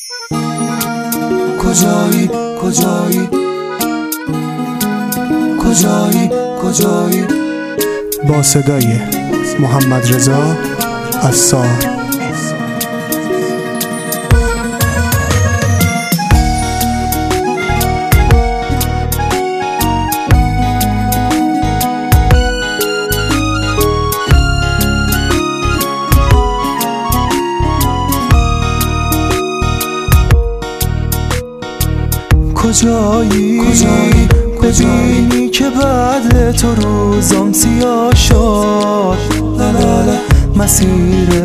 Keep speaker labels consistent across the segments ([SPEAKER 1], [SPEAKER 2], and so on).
[SPEAKER 1] کجایی کجایی کجایی کجایی.
[SPEAKER 2] با صدای محمد رضا عصار.
[SPEAKER 1] کجایی کجایی ببینی که بعد تو روزم سیاه شد، مسیر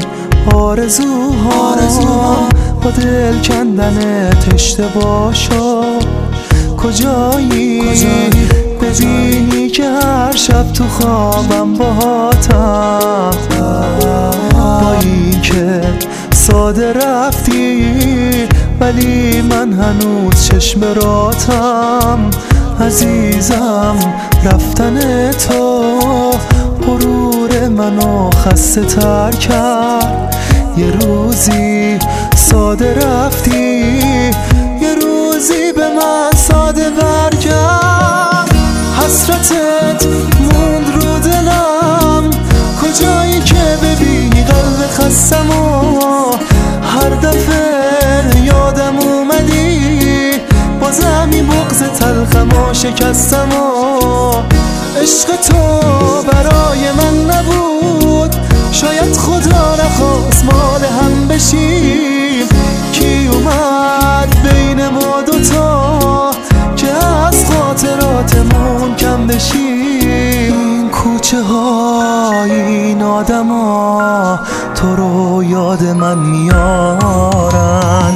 [SPEAKER 1] آرزوها با دل کندنت اشتباه شد. کجایی ببینی که هر شب تو خوابم باهاتم، با این که ساده رفتی ولی من هنوز چشم راتم. عزیزم رفتن تو غرور منو خسته تر کرد. یه روزی ساده رفتی، یه روزی به من ساده برگرد. حسرتت موند رو دلم، کجایی که ببینی قلب خستم و هر دفعه یادم اومدی بازم این بغض تلخم و شکستم و عشق تو برای من نبود، شاید خدا نخواست مال هم بشیم. کی اومد بین ما دوتا که از خاطراتمون کم بشیم؟ این کوچه های این آدم ها تو رو یاد من میارن.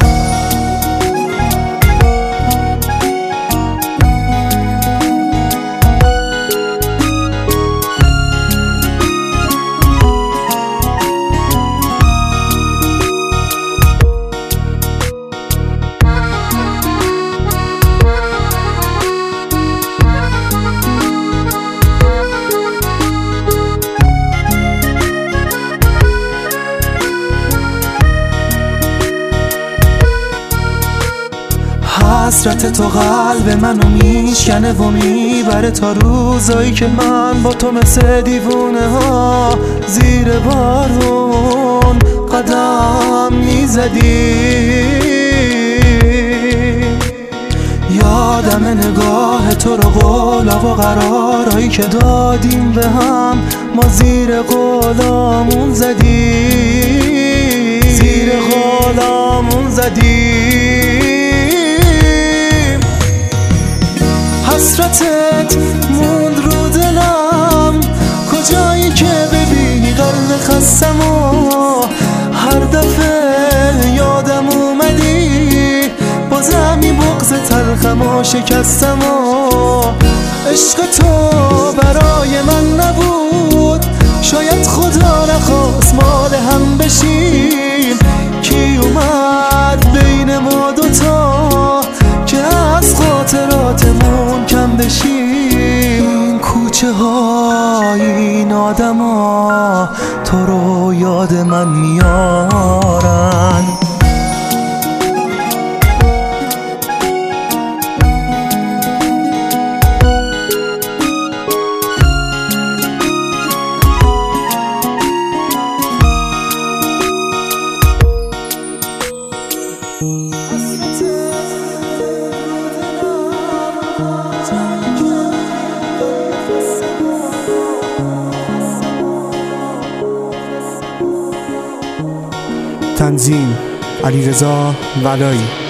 [SPEAKER 1] حسرت تو قلب منو میشکنه و میبره تا روزایی که من با تو مثل دیوونه ها زیر بارون قدم میزدی. یادم نگاه تو رو، قولا و قرارهایی که دادیم به هم، ما زیر قولامون زدیم، زیر قولامون زدیم. حسرتت موند رو دلم، کجایی که ببینی قلب خستم و هر دفعه یادم اومدی بازم این بغض تلخم و شکستم و عشق تو برای من نبود، شاید خدا نخواست مال هم بشیم. کی اومد بین ما دوتا که از خاطراتمون کم بشیم؟ این کوچه های این آدم ها تو رو یاد من میارن.
[SPEAKER 2] تنظیم علیرضا ولایی.